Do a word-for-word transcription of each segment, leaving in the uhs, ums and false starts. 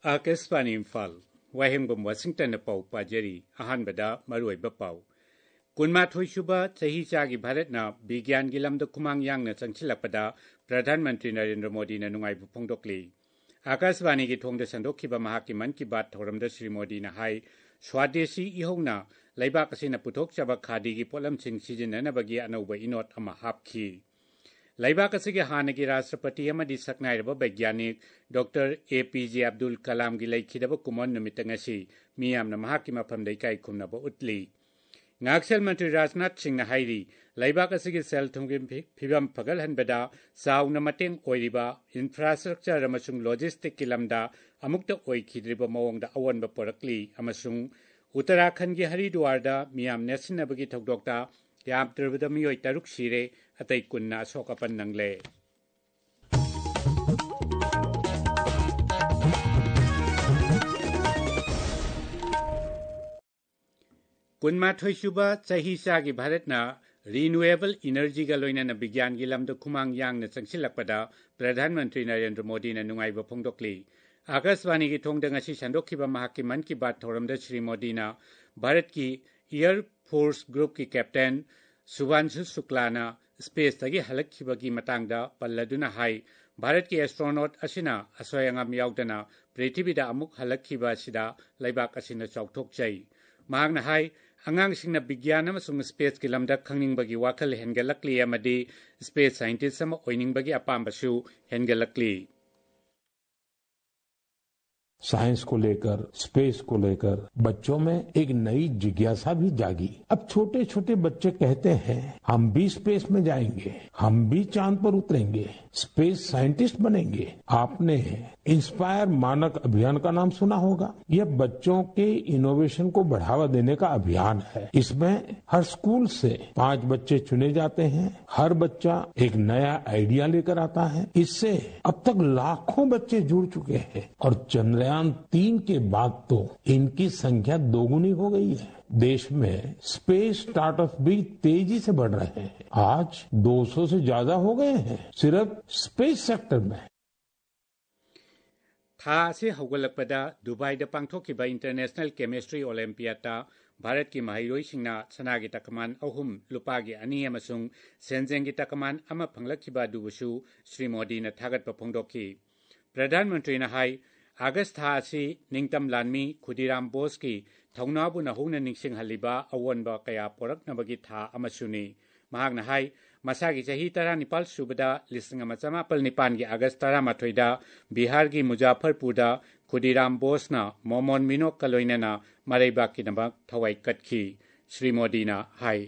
Akashvani Imphal वाहेंगबम Washington पाउ पाजेरी अहानबदा मरुइबा पाउ कुनमाथोई सुबा चही चागी भारतना विज्ञान की लमद खुमांग यांगना चंगसिलकपदा प्रधानमंत्री नरेंद्र मोदी ने नुंगाइबु फोंदोकली आकाशवाणी की थोंगद संदोखिबा महाकी मन की बात थोरमद श्री मोदी ने हाई स्वादेशी इहोंगना लैबाक असिना पुथोकचबा खादी की पोलमसिंग सिजिननबगी अनौबा इनोट अमा हापखी लैबाक असिगे हानगी राष्ट्रपति अमदी सकनाइरबा वैज्ञानिक doctor A P J Abdul Kalam की लैखिदबा कुमोन नुमितंगसी मियामना महाकी मफम दैकाई खुमनबा उतली ngakshel mantri rajnath singh na hairi laibak asigi sel thumgi phibam phagal hanbada sauna mateng oiriba infrastructure amasung logistic kilamda amukta oikhidriba mawongda awonba porakli amasung uttarakhand gi haridwar da miyam nasinabagi thokdokta yam tribada miyoi taruk sire atai kunna sokapan nangle कुनमाथोई सुबा चही चागी भारतना renewable energy का लोइना विज्ञान की लमद खुमांग यांगना चंगसिलकपदा प्रधानमंत्री नरेंद्र मोदी ने नुंगाइबा फोंदोकली आकाशवाणी की थोंगदंग असि संदोखिबा महाकी मन की बात थोरमद श्री मोदी ने भारत की एयर फोर्स ग्रुप की कैप्टन सुभांशु शुक्लाना स्पेस तगी हलखिबगी मतंगदा पल्लदुना हाई भारत की एस्ट्रोनॉट असिना असोयंगम यावदना पृथ्वीदा अमुक हलखिबा सिदा लैबाक असिना चौथोकचै महांगना हाई अंगांगसिंगना विज्ञान अमसुंग स्पेस की लमदा खंगनिंगबगी वाखल हेनगलकली अमदी स्पेस साइंटिस्ट अमा ओइनिंगबगी अपामबसु हेनगलकली साइंस को लेकर स्पेस को लेकर बच्चों में एक नई जिज्ञासा भी जागी। अब छोटे छोटे बच्चे कहते हैं हम भी स्पेस में जाएंगे, हम भी चांद पर उतरेंगे, स्पेस साइंटिस्ट बनेंगे। आपने इंस्पायर मानक अभियान का नाम सुना होगा। यह बच्चों के इनोवेशन को बढ़ावा देने का अभियान है। इसमें हर स्कूल से पांच बच्चे चुने जाते हैं। हर बच्चा एक नया आइडिया लेकर आता है। इससे अब तक लाखों बच्चे जुड़ चुके हैं और चंद्रयान तीन के बाद तो इनकी संख्या दोगुनी हो गई है। देश में स्पेस स्टार्टअप भी तेजी से बढ़ रहे हैं। आज दो सौ से ज्यादा हो गए हैं सिर्फ स्पेस सेक्टर में। था से हौगलकपदा दुबई द पांगथोकिबा इंटरनेशनल केमिस्ट्री ओलंपियाडा भारत की महिरोइसिंगना सनागी तकमान अहुम लुपागी अनी अमसुंग सेंजेंगी तकमान अमा फंगलखिबा दुबुसु श्री मोदी ने थागतपा फोंदोखी प्रधानमंत्री ने हाई अगस्त था असि निंगतम लानमी खुदीराम बोस की थौनाबु नहुना निंगसिंगहलिबा अवोनबा कया पोरकनबगी था अमसुनी महांगना हाई मसागी चही तरा निपाल सुबदा लिसिंग अमा चमापल निपान की अगस्त तरा मथोइदा बिहार की मुजफ्फरपुरदा खुदीराम बोसना मोमोन मिनोक कलोइनना मरैबा की नमक थवाई कटखी श्री मोदी ना हाई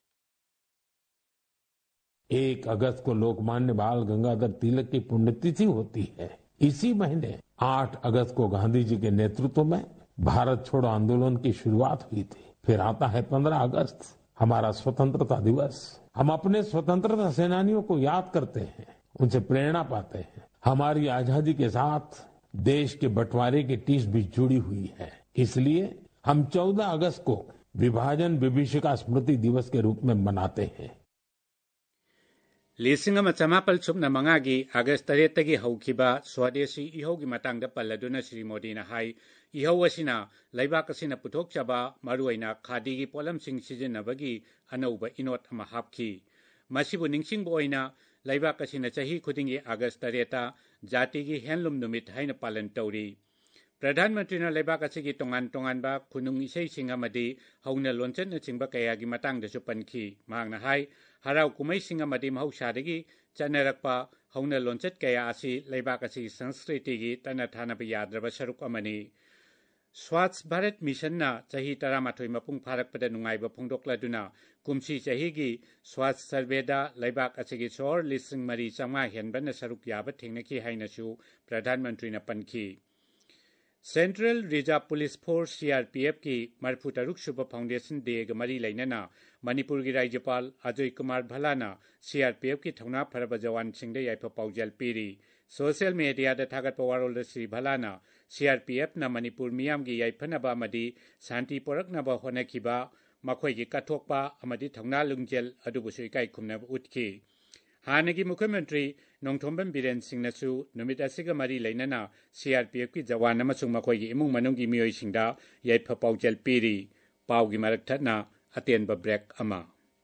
एक अगस्त को लोकमान्य बाल गंगाधर तिलक की पुण्यतिथि होती है। इसी महीने आठ अगस्त को गांधी जी के नेतृत्व में भारत छोड़ो आंदोलन की शुरुआत हुई थी। फिर आता है पंद्रह अगस्त हमारा स्वतंत्रता दिवस। हम अपने स्वतंत्रता सेनानियों को याद करते हैं, उनसे प्रेरणा पाते हैं। हमारी आजादी के साथ देश के बंटवारे की टीस भी जुड़ी हुई है। इसलिए हम चौदह अगस्त को विभाजन विभीषिका स्मृति दिवस के रूप में मनाते हैं। लिसिंग अमा चमापल सुबना मंगागी अगस्त तरेतगी हौखिबा स्वदेशी इहोगी मतंगदा पल्लदुना श्री मोदी ने हाई इहो असिना लैबाक असिना पुथोकचबा मरुइना खादी की पोलमसिंग सिजिनबगी अनौबा इनोट अमा हापखी मसिबु निंगसिंगबो ओइना लैबाक असिना चही खुदिंगी अगस्त तरेता जाति की हैंडलूम नुमित हाइना पालन तौरी प्रधानमंत्री ने लैबाक असिगी तोंगान तोंगानबा खुनुंग इसेइसिंग अमदी हौना लोंचन चिंबा कयागी मतंगदसु पनखी मांगना हाई हराव कुमैसिंग अमदी महौसादगी चनरकपा हौना लोंचत कया असि लैबाक असिगी संस्कृतिगी तना थानबा याद्रबा सरुक अमनी स्वच्छ भारत मिशनना चही तरामाथोई मपुंग फारकपदा नुंगाइबा फोंदोकलदुना कुमसी चहीगी स्वच्छ सर्वेदा लैबाक असिगी सोर लिसिंग मरी चंगा हेनबना सरुक याबा थेंगनखी हाइनसु प्रधानमंत्री ने पनखी central reserve police force CRPF की मरफू तरुक सुब फाउंडेशन डे ग मरी लेना मणिपुर की राज्यपाल अजय कुमार भल्लाना सीआरपीएफ की थौना फरब जवान सिंह याइफ पाउजल पीरी सोशल मीडिया थागत वारोल श्री भल्लाना सीआरपीएफ न मणिपुर मियाम की याइफनबा अमदी शांति पोरकनबा होनखिबा मखोई की कथोकपा अमदी थौना लुंगजेल अदुबुसु इकाई खुमनब उठकी हानगी मुख्यमंत्री नोंथोंबम बीरेन सिंहनसु नुमित असिगा मरी लेनना सीआरपीएफ की जवान अमसुंग मखोयगी इमुंग मनुंगी मियोयसिंगदा याइफा पाउजेल पीरी पाउगी मरकथना अतेनबा ब्रेक अमा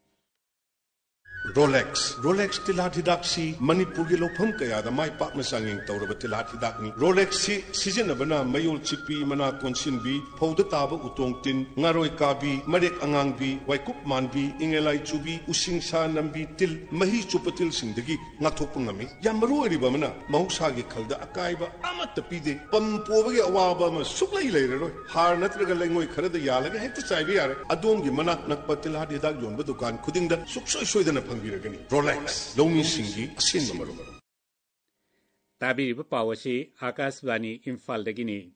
Rolex Rolex tilat hidak si Manipur gi lopham kaya da mai pak na sanging tawraba tilat hidak ni Rolex si sijina bana mayol chipi mana konsin bi phauda taba utong tin ngaroi ka bi marek angang bi waikup man bi ingelai chubi using sa nambi til mahi chupatil singdagi ngathok pungami yamro ri ba mana mahuksa gi khalda akai ba amat pide pam poba gi awaba ma suklai leire roi har natraga lengoi kharada yalaga hekta chai bi yare adom gi manak nakpa tilat hidak yon ba dukan khuding da suksoi soidana Rolex, Lomi Singi, Sin Numero. Tabi Pawasi, Akasvani, Infal de Guinea.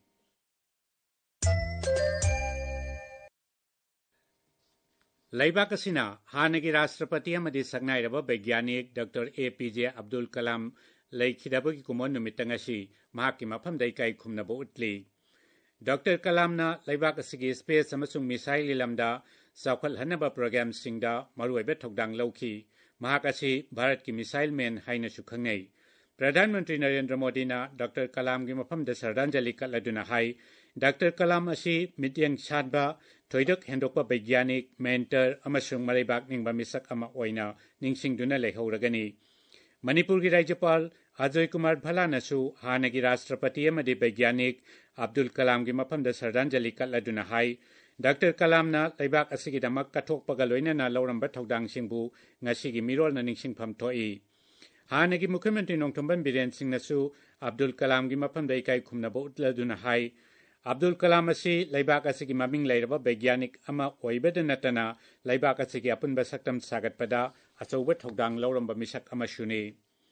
Laibakasina, Hanagi Rastrapati Amadi Sagnairaba, Begyanik, Doctor A P J Abdul Kalam, Laikidabaki Kumonu Mitangashi, Mahakima Pamdaikai Kumnabo Utli. Doctor Kalamna, Laibakasigi Space Amasung Misaili Lamda, Saukal Hanaba Program Singda, Maruebe Tokdang Loki. महाकाशी भारत की missile man हाइन सुखंगई प्रधानमंत्री नरेंद्र मोदी ना doctor कलाम की मफम the श्रद्धांजलि कलदुना high doctor कलाम असी मित्यंग सादबा थोइदक हेंदोकपा वैज्ञानिक mentor अमसुंग मरैबाक निंगबा मिसक अमा ओइना निंगसिंगदुना लेहौरगनी मणिपुर की राज्यपाल अजय कुमार भलानसु हानगी राष्ट्रपति अमदि वैज्ञानिक अब्दुल कलाम की मफम द श्रद्धांजलि कलदुना हाई डॉक्टर कलामना लैबाक असिगिदमक कथोकपगा लोइनना लौरंबा थौदांगसिंगबु ngasiगी मिरोलना निंगसिंगफम थोई हानगी मुख्यमंत्री नोंथोंबम बीरेन सिंहनसु अब्दुल कलाम की मफमदा इकाई खुमनबो उतलदुना हाई अब्दुल कलाम असि लैबाक असिगी ममिंग लैरबा वैज्ञानिक अमा ओइबद नतना लैबाक असिगी अपुनबा सक्तम सागतपदा अचौबा थौदांग लौरंबा मिसक अमसुनी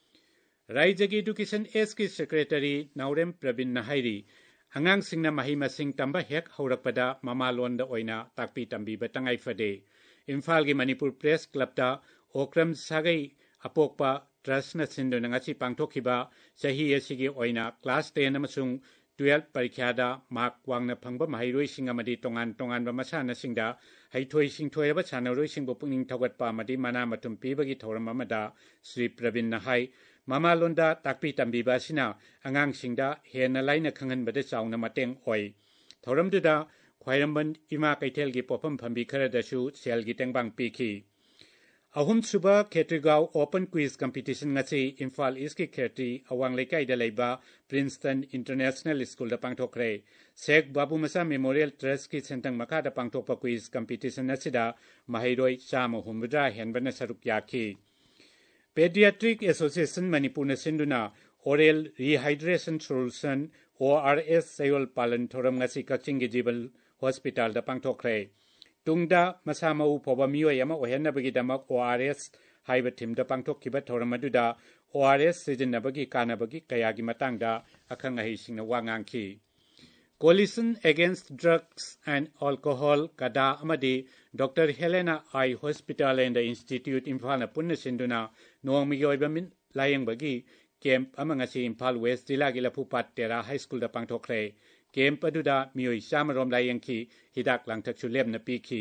राज्यगी एजुकेशन एस की सेक्रेटरी नौरेम प्रवीण नहाइरी अंगांग सिंगना मही मसिंग तंबा हेक हौरकपदा ममालोंदा ओइना ताकपी तंबीबा तंगाई फदे इम्फाल की मणिपुर प्रेस क्लबता ओक्रम सागई अपोकपा ट्रस्टना सिंदुना ngasi पांगथोखिबा चाही असिगी ओइना क्लास टेन अमसुंग ट्वेल्व परीक्षादा मार्क वांगना फंगबा माहिरोइसिंग अमदि तोंगान तोंगानबा मसानासिंगदा हैथोइ सिंथोयबा सानरोइसिंगबु पुंगिंग थौगतपा अमदि मना मथुम पीबगी थौरम अमदा श्री प्रवीण नहाई ममालोंदा ताकपी तंबीबासिना अंगांगसिंगदा हेना लाइना खंगनबदा चाउना मतेंग ओइ थौरमदुदा ख्वाइरमबन इमा कैथेलगी पोफम फंबी खरदसु सेलगी तेंगबांग पीखी अहुम सुबा Khetrigao open quiz competition ngasi Imphal east की खेत्री अवांग लेकाइदा लेबा प्रिंसटन इंटरनेशनल स्कूल दा पांगथोखरे शेख बाबू मसा मेमोरियल ट्रस्ट की सेंटंग मखादा पांगथोकपा क्विज कंपटीशन नसिदा माहिरोइ चाम हुमबद्रा हेनबना सरुक याखी पेडियाट्रिक एसोसिएशन मणिपुर न सिंधुना oral rehydration solution O R S सयोल पालन थोरम ngasi कक्चिंग की जीवन हॉस्पिटल दा पांगथोखरे तुंगदा मसामऊ फोबा मियोय अमा ओहेनबगीदमक O R S हाइबा थीमदा पांगथोखिबा थोरम अदुदा O R S सिजनबगी कानबगी कयागी मतंगदा अखंग अहिसिंगना वांगांखी Coalition Against Drugs and Alcohol Kada Amadi Doctor Helena I Hospital and the Institute Imphal na punna sinduna noong miyoyba min layang bagi camp amang asi Imphal West Zilla Gilapupat Tera High School da pangthokre camp aduda miyoy samarom layang ki hidak lang taksulem na piki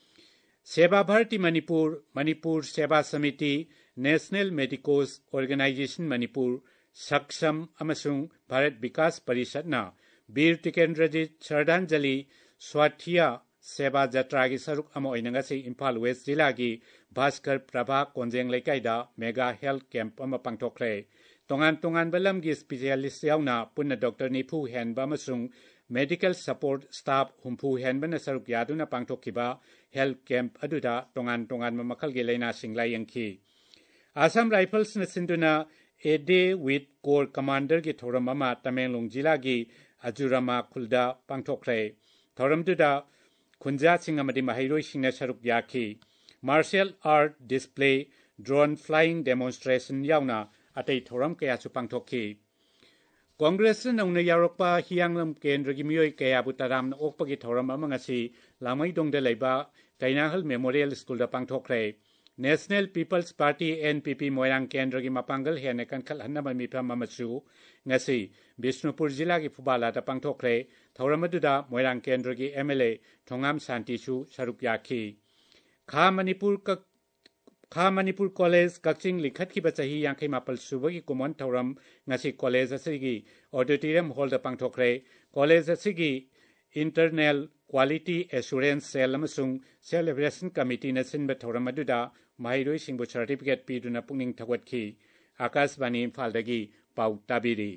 Seba Bharati Manipur Manipur Seba Samiti National Medicos Organization Manipur Saksam amasung Bharat Vikas Parishad na Bir Tikendrajit श्रद्धांजलि स्वाथिया सेवा जत्रा की सरुक अमा ओइनंगासी Imphal west जिला की भास्कर प्रभा कोंजेंग लेकाइदा मेगा हेल्थ कैंप अमा पांगथोखरे तोंगान तोंगान बलम की स्पेशलिस्ट यावना पुन्ना डॉक्टर निफु हेनबा अमसुंग मेडिकल सपोर्ट स्टाफ हुंफु हेनबना सरुक यादुना पांगथोखिबा हेल्थ कैंप अदुदा तोंगान तोंगान मखल की लेना सिंगला यंखी आसाम राइफल्स न सिंधुना a day with corps commander की थोरम अमा तमेंगलोंग जिला की अजुरामा खुलदा पांगथोखरे थौरमदुदा खुंजा सिंह अमदि माहिरोइ सिंह सरुक याखी martial art display drone flying demonstration यावना अतै थौरम कयासु पांगथोखी कांग्रेस नौना यारकपा हियांगलम केंद्र की मियोय कयाबु तराम ओकपगी थौरम अमंगसी लामैदोंगदा लेबा कैनाहल मेमोरियल स्कूल दा पांगथोखरे national people's party N P P Moirang केंद्र की मपांगल हेने कनखल हन्नबा मिफम अमसु ngasi बिष्णुपुर जिला की फुबाला दा पांगथोखरे थौरमदुदा मोयरांग केंद्र की M L A थोंगाम शांतिसु सरुक याखी खा मणिपुर खा मणिपुर कॉलेज कक्चिंग लिखतखिबा चाही यांखै मापल सुबगी कुमन थौरम ngasi कॉलेज असigi ऑडिटोरियम हॉल दा पांगथोखरे कॉलेज असigi इंटरनल क्वालिटी एश्योरेंस सेल अमसुंग सेलिब्रेशन कमिटी न सिनबा थौरम अदुदा माहिरोई सिंबु सर्टिफिकेट पीदुना पुंगनिंग थगतखि आकाशवाणी इम्फालदगी पाउ ताबिरी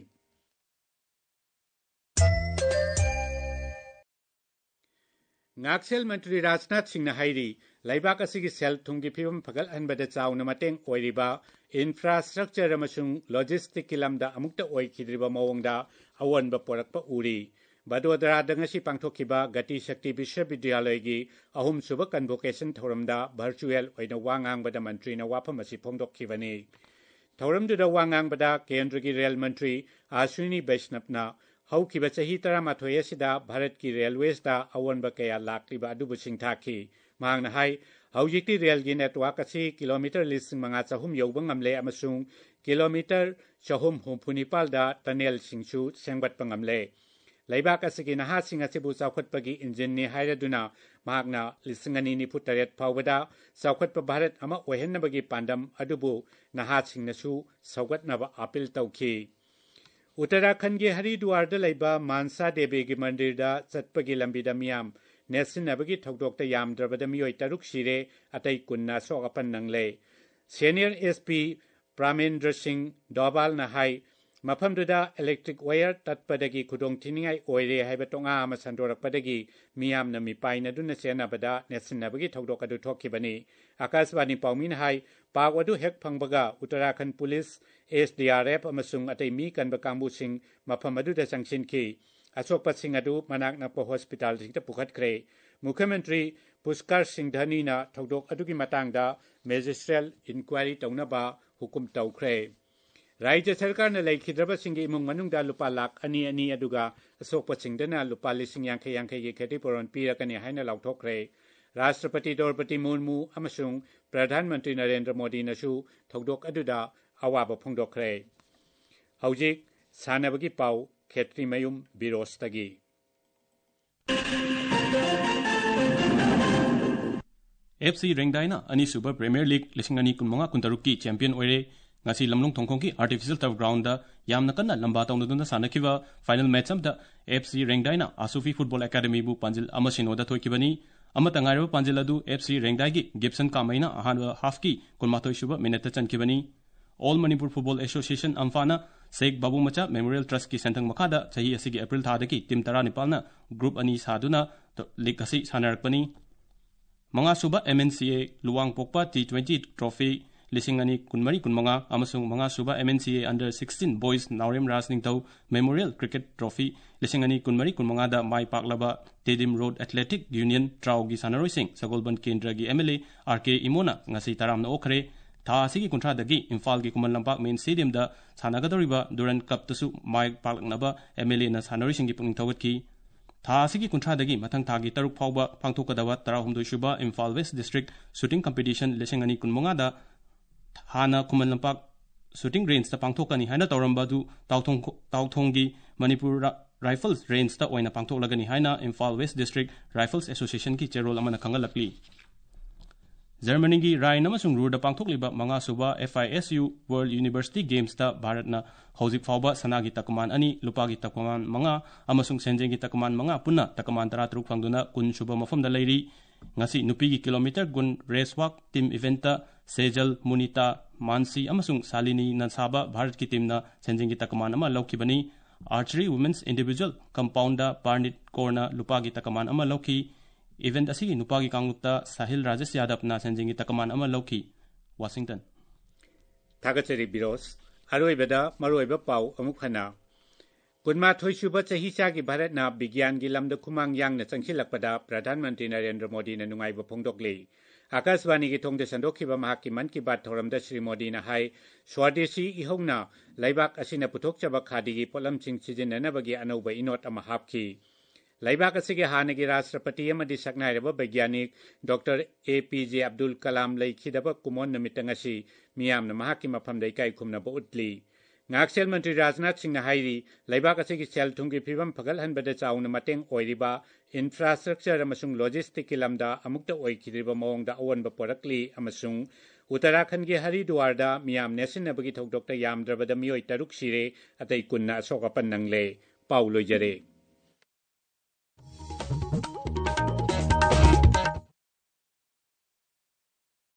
ngakchel mantri rajnath singh na hairi laibak asigi sel thunggi phibam phagal hanbada chauna mateng oiriba infrastructure amasung logistic kilamda amukta oikhidriba mawongda awanba porakpa uri badodara dangasi pangthokhiba gati shakti vishwavidyalay gi ahum suba convocation thoramda virtual oina wangang bada mantri na wafam asi phongdokhibani thoramduda wangang bada kendra gi rail mantri ashwini vaishnavna हौखिबा चाही तरामाथोय असिदा भारत की railways दा अवनबा कया लाक्लिबा अदुबु सिंथाखि मांगना हाय हौजिकति rail गी नेटवर्क असि किलोमीटर लिसिंग मंगा चहुम यौबा ngamle अमसुंग किलोमीटर चहुम हुमफुनिपाल दा टनेल सिंगसु सेंगबतपा ngamle लाइबाक असि नहा सिंग असिबु चावखतपगी इंजिन नि हायरदुना मागना लिसिंग अनि नि फुटरेट फावबदा चावखतपा भारत अमा ओहेन्नबगी पांडम अदुबु नहा सिंगनसु सौगतनबा अपील तौखि उत्तराखंड के हरिद्वार लेबा मानसा देवी की मंदिर चटपगी लंबीदा मियाम नेसिनबगी थौदोक्ता यामद्रबदा मियोय तरुक सिरे अतै कुन्ना सोगपन नंगले सीनियर एसपी प्रामेंद्र सिंह डोबाल न हाय मफमदुदा इलेक्ट्रिक वायर तत्पदगी खुदोंग थिनिंगाय ओइरे हायबा तोंगा अमा संदोरकपदगी मियामना मिपाइनदुना सेनाबदा नेसिनबगी थौदोक अदु थोखिबनी आकाशवाणी पाउमिन हाय पाक अदु हेक फंगबगा उत्तराखंड पुलिस एसडीआरएफ अमसुंग अतै मी कनबा कांबुसिंग मफम अदुदा संगसिनखि असोकपसिंग अदु मनाक नकपा हॉस्पिटल सिंगता पुखतखरे मुख्यमंत्री पुष्कर सिंह धनीना थौदोक अदुगी मतांगदा मैजिस्ट्रियल इंक्वायरी तौनबा हुकुम तौखरे राज्य सरकार ने लेखिद्रबसिंग इमुंग मनुंगदा लुपा लाख अनि अनि अदुगा असोकपसिंगदना लुपा लिसिंग यांखे यांखे गी खेतिपुरन पीरकनी हाइना लाउथोखरे राष्ट्रपति द्रौपदी मुर्मू अमसुंग प्रधानमंत्री नरेंद्र मोदी नसु थौदोक अदुदा अवाबा फोंदोखरे हौजिक सानबगी पाउ खेत्री मयुम बिरोस्तगी एफसी रेंगदाइना अनि सुपर प्रीमियर लीग लिसिंग अनि कुनमंगा कुंतरुक की चैंपियन ओइरे ngasi lamlong thongkhong ki artificial turf ground da yamna kanna lamba tawnaduna sanakiba final match am da F C Rengdaina Asufi Football Academy bu panjil amasino da thoikibani amata ngairo panjil adu F C Rengdai gi Gibson Kamaina ahanwa half ki kunmathoi suba minute chankibani All Manipur Football Association amfana Sheikh Babu Macha Memorial Trust ki sentang makada chahi asigi April thada ki team tara nipal na group ani saduna league asi sanarakpani manga suba M N C A Luang Pokpa T twenty trophy लिसिंग अनि कुनमरी कुनमंगा अमसुंग मंगा सुबा M N C A under sixteen boys Naorem Rajning Tao memorial cricket trophy लिसिंग अनि कुनमरी कुनमंगा दा माई पाकलाबा तेदिम रोड एथलेटिक यूनियन ट्राउगी सानरोइसिंग सगोलबन केंद्र की एमएलए आरके इमोना ngasi taramna ओखरे था असigi कुंट्रा दगी इम्फाल की कुमल लंपाक मेन स्टेडियम दा सानागदरिबा दुरन कप तसु माई पाकलनबा एमएलए ना सानरोइसिंग की पुंग थवतकी था असigi कुंट्रा दगी मथंग थागी तरुक फावबा पांगथोकदबा तराहुमदोइ सुबा Imphal west district shooting competition लिसिंग अनि कुनमंगा दा हाना कुमन लंपाक शूटिंग रेंज ता पांगथोकनी हाइना तौरंबादु ताउथोंग ताउथोंगी मणिपुर राइफल्स रेंज ता ओइना पांगथोकलगनी हाइना Imphal west district rifles association की चेरोल अमना खंगलकली जर्मनी की राइन अमसुंग रूर दा पांगथोकलिबा मंगा सुबा F I S U world university games ता भारतना हौजिक फावबा सनागी तकमान अनि लुपागी तकमान मंगा अमसुंग सेंजेंगी तकमान मंगा पुन्ना तकमान तरा तरुक फंगदुना कुन सुबा मफमदा लैरी ngasi nupi gi kilometer gun race walk team event ta Sejal Munita Mansi amasung Salini Nansaba Bharat ki team na senjing gi takaman ama lauki bani archery women's individual compound da Barnit Korna lupa gi takaman ama lauki event asigi nupa gi kanglukta Sahil Rajesh Yadav na senjing gi takaman ama lauki Washington Thagachari Biros aroi beda maroi ba pau amuk khana कुनमा थोइसुबा चाही चागी भारतना विज्ञान की लमद खुमांग यांगना चंखिलकपदा प्रधानमंत्री नरेंद्र मोदी ने नुंगाइबा फोंदोकले आकाशवाणी की थोंगदे संदोखिबा महाकी मन की बात थोरमदा श्री मोदी ने हाय स्वदेशी इहोंगना लाइबाक असिना पुथोकचबा खादीगी पोलमसिंग सिजिननबगी अनौबा इनोट अमा हापखि लाइबाक असिगे हानगी राष्ट्रपति अमदि सकनाइरबा वैज्ञानिक doctor A P J Abdul Kalam लैखिदबा कुमोन नमितंगसी मियामना महाकी मफमदै काई खुमनबा उतली ngakchel mantri Rajnath Singh na hairi laibak asigi sel thunggi phibam phagal hanbada chauna mateng oiriba infrastructure amasung logistic ki lamda amukta oikhidriba mawongda awanba porakli amasung Uttarakhand के हरिद्वार मियाम नेसिनबगी थौदोक्ता यामद्रबदा मियोय तरुक सिरे अतै कुन्ना अशोक अपन नंगले पाउ लोइजरे।